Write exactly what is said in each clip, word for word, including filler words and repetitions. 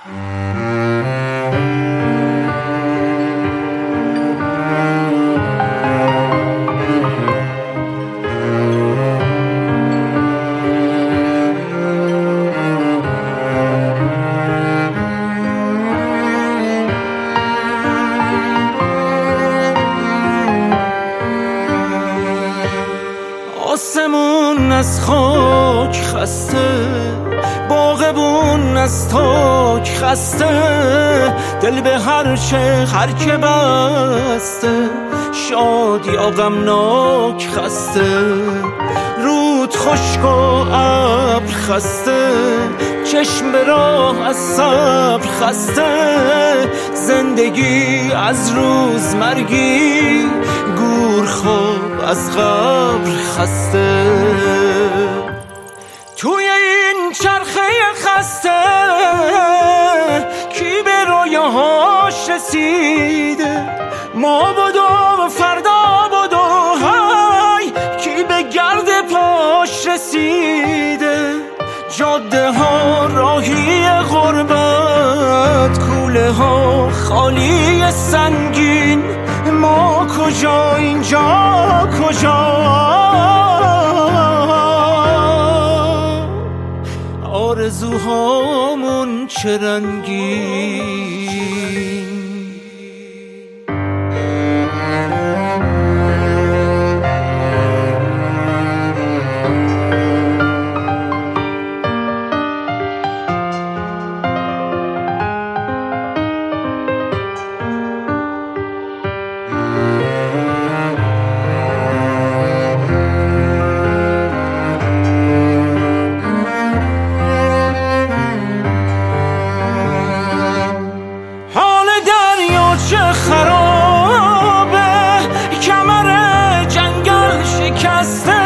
آسمون از خاک خسته، باغبون از تاک خسته، دل به هر چه هر که بسته، شاد یا غمناک خسته، رود خشک و ابر خسته، چشم به راه از صبر خسته، زندگی از روز مرگی، گور خواب از قبر خسته. توی این چرخه خسته کی به رویاهاش رسیده؟ ما بدو فردا بدو، های کی به گرد پاش رسیده؟ جاده ها راهی غربت، کوله ها خالی سنگین، ما کجا اینجا کجا؟ آرزوهامون چه رنگین. خرابه کمر جنگل شکسته،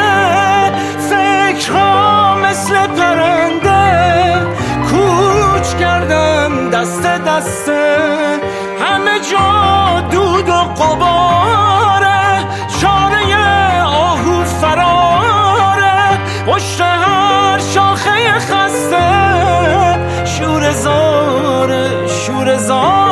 فکرها مثل پرنده کوچ کردن دست دسته، همه جا دود و غباره، چاره آهو فراره، پشت هر شاخه خسته، شوره زاره شوره زاره.